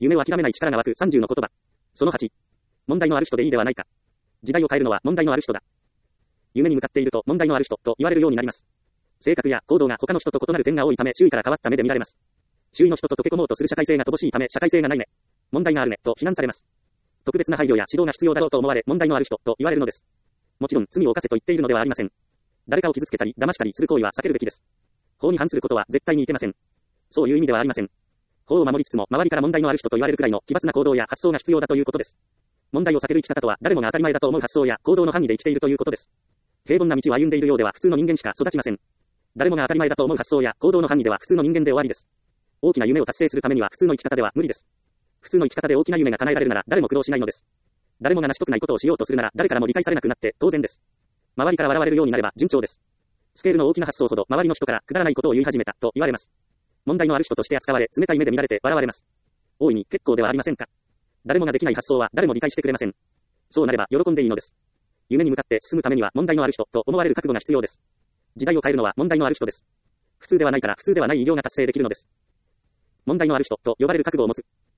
夢を諦めない力が湧く30の言葉。その8。問題のある人でいいではないか。時代を変えるのは問題のある人だ。夢に向かっていると問題のある人と言われるようになります。性格や行動が他の人と異なる点が多いため周囲から変わった目で見られます。周囲の人と溶け込もうとする社会性が乏しいため社会性がないね。問題があるねと非難されます。特別な配慮や指導が必要だろうと思われ問題のある人と言われるのです。もちろん罪を犯せと言っているのではありません。誰かを傷つけたり騙したりする行為は避けるべきです。法に反することは絶対にいけません。そういう意味ではありません。法を守りつつも周りから問題のある人と言われるくらいの奇抜な行動や発想が必要だということです。問題を避ける生き方とは誰もが当たり前だと思う発想や行動の範囲で生きているということです。平凡な道を歩んでいるようでは普通の人間しか育ちません。誰もが当たり前だと思う発想や行動の範囲では普通の人間で終わりです。大きな夢を達成するためには普通の生き方では無理です。普通の生き方で大きな夢が叶えられるなら誰も苦労しないのです。誰もが成し得ないことをしようとするなら誰からも理解されなくなって当然です。周りから笑われるようになれば順調です。スケールの大きな発想ほど周りの人からくだらないことを言い始めたと言われます。問題のある人として扱われ冷たい目で見られて笑われます。大いに結構ではありませんか。誰もができない発想は誰も理解してくれません。そうなれば喜んでいいのです。夢に向かって進むためには問題のある人と思われる覚悟が必要です。時代を変えるのは問題のある人です。普通ではないから普通ではない偉業が達成できるのです。問題のある人と呼ばれる覚悟を持つ。